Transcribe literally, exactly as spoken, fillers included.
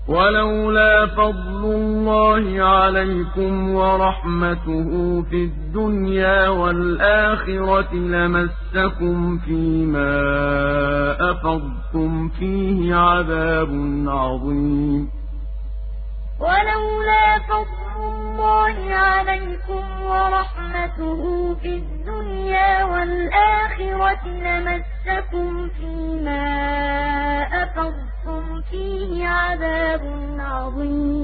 ولولا فضل الله عليكم ورحمته في الدنيا والآخرة لمسكم فيما أفضتم فيه عذاب عظيم. ولولا فضل الله عليكم ورحمته في الدنيا والآخرة لمسكم فيما أفضتم فيه عذاب عظيم.